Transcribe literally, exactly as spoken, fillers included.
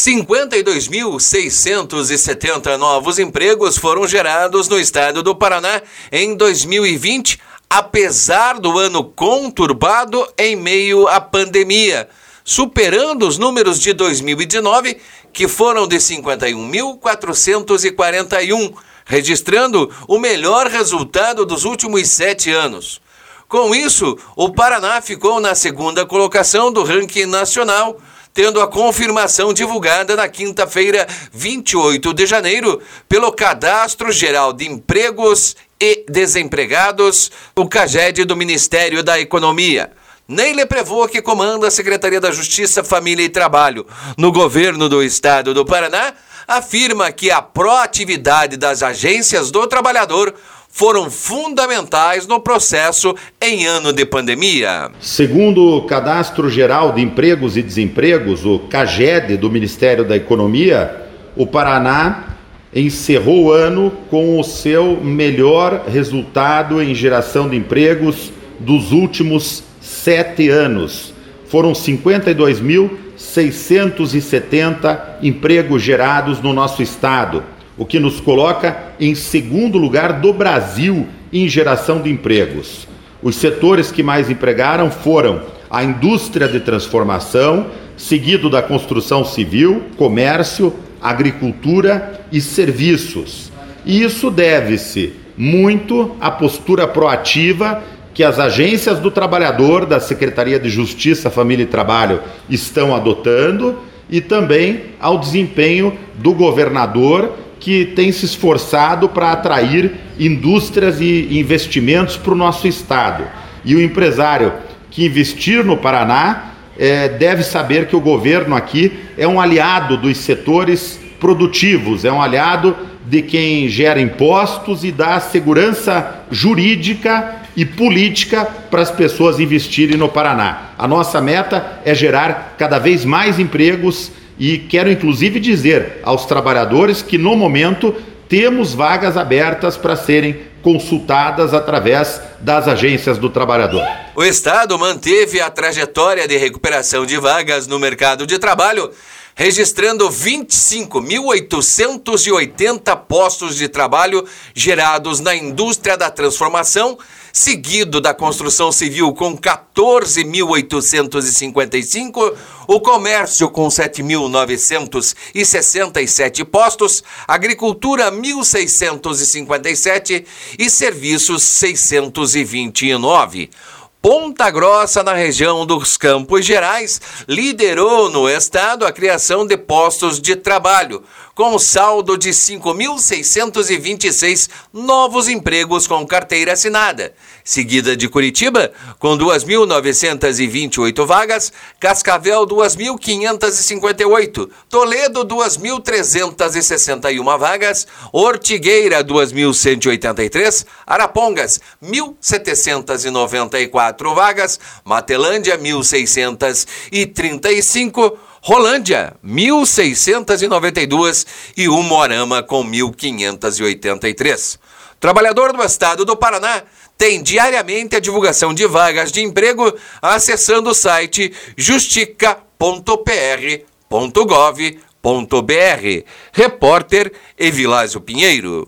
cinquenta e dois mil seiscentos e setenta novos empregos foram gerados no estado do Paraná em dois mil e vinte, apesar do ano conturbado em meio à pandemia, superando os números de dois mil e dezenove, que foram de cinquenta e um mil quatrocentos e quarenta e um, registrando o melhor resultado dos últimos sete anos. Com isso, o Paraná ficou na segunda colocação do ranking nacional, tendo a confirmação divulgada na quinta-feira, vinte e oito de janeiro, pelo Cadastro Geral de Empregos e Desempregados, o CAGED do Ministério da Economia. Neile Prevô, que comanda a Secretaria da Justiça, Família e Trabalho no governo do estado do Paraná, afirma que a proatividade das agências do trabalhador foram fundamentais no processo em ano de pandemia. Segundo o Cadastro Geral de Empregos e Desempregos, o CAGED do Ministério da Economia, o Paraná encerrou o ano com o seu melhor resultado em geração de empregos dos últimos sete anos. Foram cinquenta e dois mil seiscentos e setenta empregos gerados no nosso estado, o que nos coloca em segundo lugar do Brasil em geração de empregos. Os setores que mais empregaram foram a indústria de transformação, seguido da construção civil, comércio, agricultura e serviços. E isso deve-se muito à postura proativa que as agências do trabalhador da Secretaria de Justiça, Família e Trabalho estão adotando e também ao desempenho do governador, que tem se esforçado para atrair indústrias e investimentos para o nosso estado. E o empresário que investir no Paraná é, deve saber que o governo aqui é um aliado dos setores produtivos, é um aliado de quem gera impostos e dá segurança jurídica e política para as pessoas investirem no Paraná. A nossa meta é gerar cada vez mais empregos e quero inclusive dizer aos trabalhadores que no momento temos vagas abertas para serem consultadas através das agências do trabalhador. O estado manteve a trajetória de recuperação de vagas no mercado de trabalho, registrando vinte e cinco mil oitocentos e oitenta postos de trabalho gerados na indústria da transformação, seguido da construção civil com quatorze mil oitocentos e cinquenta e cinco, o comércio com sete mil novecentos e sessenta e sete postos, agricultura mil seiscentos e cinquenta e sete e serviços seiscentos e vinte e nove. Ponta Grossa, na região dos Campos Gerais, liderou no estado a criação de postos de trabalho, com saldo de cinco mil seiscentos e vinte e seis novos empregos com carteira assinada. Seguida de Curitiba, com duas mil novecentos e vinte e oito vagas, Cascavel duas mil quinhentos e cinquenta e oito, Toledo duas mil trezentos e sessenta e uma vagas, Ortigueira duas mil cento e oitenta e três, Arapongas mil setecentos e noventa e quatro vagas, Matelândia mil seiscentos e trinta e cinco, Rolândia mil seiscentos e noventa e dois e Umuarama com mil quinhentos e oitenta e três. Trabalhador do estado do Paraná tem diariamente a divulgação de vagas de emprego acessando o site justica ponto p r ponto gov ponto b r. Repórter Evilásio Pinheiro.